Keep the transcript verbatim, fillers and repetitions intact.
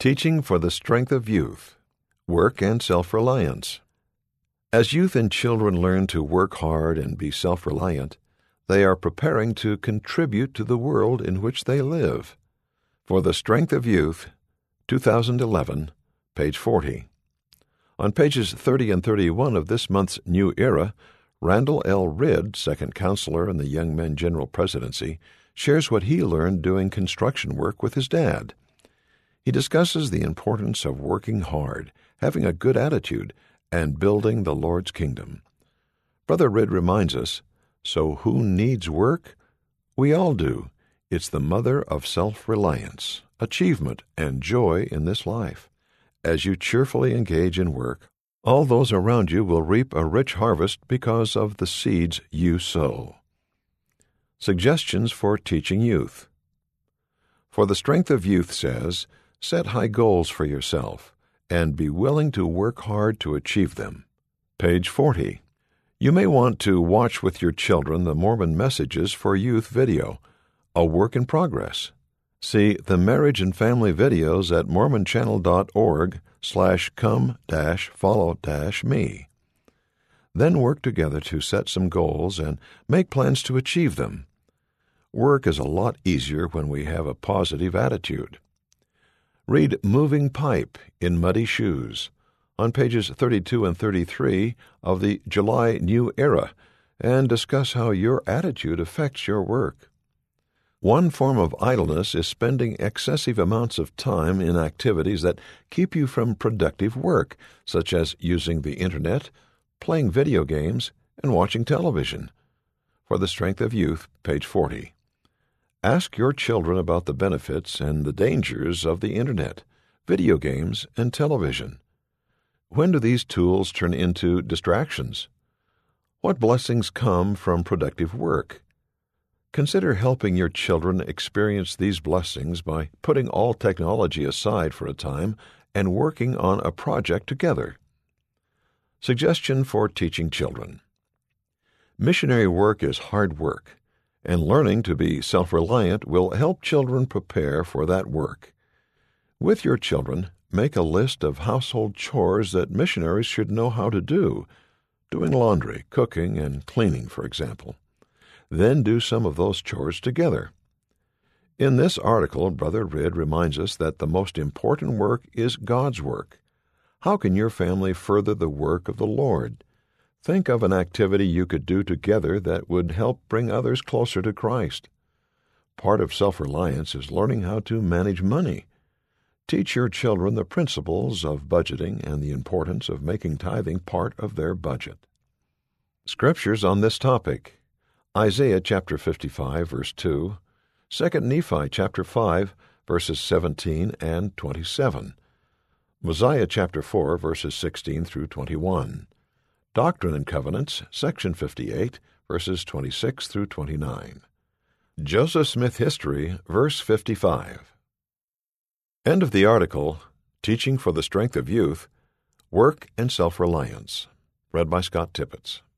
Teaching for the Strength of Youth, Work and Self-Reliance. As youth and children learn to work hard and be self-reliant, they are preparing to contribute to the world in which they live. For the Strength of Youth, two thousand eleven, page forty. On pages thirty and thirty-one of this month's New Era, Randall L. Ridd, second counselor in the Young Men General Presidency, shares what he learned doing construction work with his dad. He discusses the importance of working hard, having a good attitude, and building the Lord's kingdom. Brother Ridd reminds us, so who needs work? We all do. It's the mother of self-reliance, achievement, and joy in this life. As you cheerfully engage in work, all those around you will reap a rich harvest because of the seeds you sow. Suggestions for teaching youth. For the Strength of Youth says, set high goals for yourself, and be willing to work hard to achieve them. Page forty. You may want to watch with your children the Mormon Messages for Youth video, a work in progress. See the marriage and family videos at mormonchannel.org slash come dash follow dash me. Then work together to set some goals and make plans to achieve them. Work is a lot easier when we have a positive attitude. Read Moving Pipe in Muddy Shoes on pages thirty-two and thirty-three of the July New Era and discuss how your attitude affects your work. One form of idleness is spending excessive amounts of time in activities that keep you from productive work, such as using the Internet, playing video games, and watching television. For the Strength of Youth, page forty. Ask your children about the benefits and the dangers of the Internet, video games, and television. When do these tools turn into distractions? What blessings come from productive work? Consider helping your children experience these blessings by putting all technology aside for a time and working on a project together. Suggestion for teaching children. Missionary work is hard work, and learning to be self-reliant will help children prepare for that work. With your children, make a list of household chores that missionaries should know how to do, doing laundry, cooking, and cleaning, for example. Then do some of those chores together. In this article, Brother Ridd reminds us that the most important work is God's work. How can your family further the work of the Lord? Think of an activity you could do together that would help bring others closer to Christ. Part of self-reliance is learning how to manage money. Teach your children the principles of budgeting and the importance of making tithing part of their budget. Scriptures on this topic: Isaiah chapter fifty-five, verse two, Second Nephi chapter five, verses seventeen and twenty-seven, Mosiah chapter four, verses sixteen through twenty-one, Doctrine and Covenants, section fifty-eight, verses twenty-six through twenty-nine. Joseph Smith History, verse fifty-five. End of the article, Teaching for the Strength of Youth, Work and Self-Reliance, read by Scott Tippett.